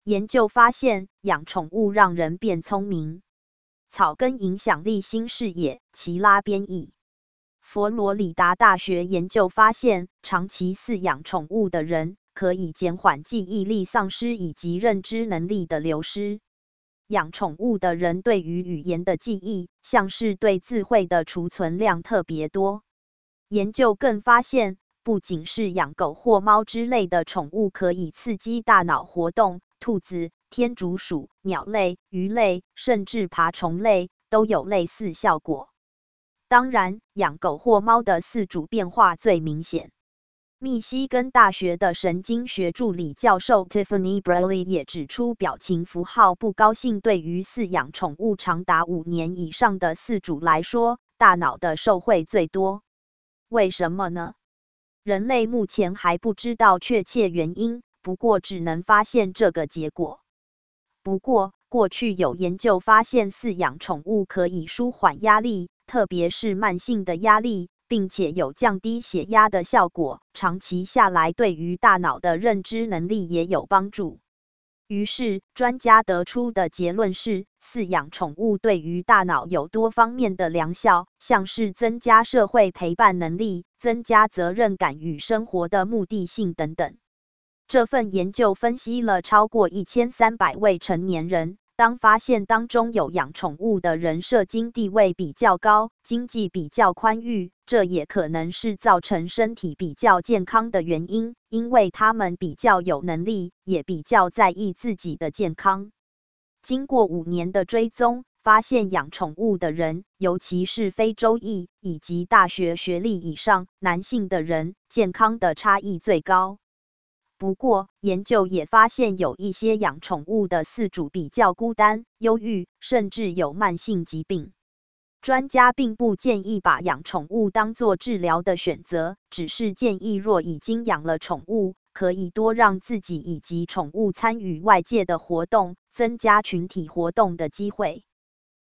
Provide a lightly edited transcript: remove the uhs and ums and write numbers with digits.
研究发现，养宠物让人变聪明。草根影响力新视野，齐拉编译。佛罗里达大学研究发现，长期饲养宠物的人可以减缓记忆力丧失以及认知能力的流失。养宠物的人对于语言的记忆，像是对字汇的储存量特别多。研究更发现，不仅是养狗或猫之类的宠物可以刺激大脑活动，兔子、天竺鼠、鸟类、鱼类，甚至爬虫类都有类似效果。当然，养狗或猫的饲主变化最明显。密西根大学的神经学助理教授 Tiffany Bradley 也指出，表情符号不高兴对于饲养宠物长达5年以上的饲主来说，大脑的受惠最多。为什么呢？人类目前还不知道确切原因，不过只能发现这个结果。不过，过去有研究发现，饲养宠物可以舒缓压力，特别是慢性的压力，并且有降低血压的效果，长期下来对于大脑的认知能力也有帮助。于是，专家得出的结论是，饲养宠物对于大脑有多方面的良效，像是增加社会陪伴能力、增加责任感与生活的目的性等等。这份研究分析了超过1300位成年人，当发现当中有养宠物的人社经地位比较高，经济比较宽裕，这也可能是造成身体比较健康的原因，因为他们比较有能力，也比较在意自己的健康。经过5年的追踪，发现养宠物的人，尤其是非洲裔以及大学学历以上男性的人，健康的差异最高。不过，研究也发现有一些养宠物的饲主比较孤单、忧郁，甚至有慢性疾病。专家并不建议把养宠物当作治疗的选择，只是建议若已经养了宠物，可以多让自己以及宠物参与外界的活动，增加群体活动的机会。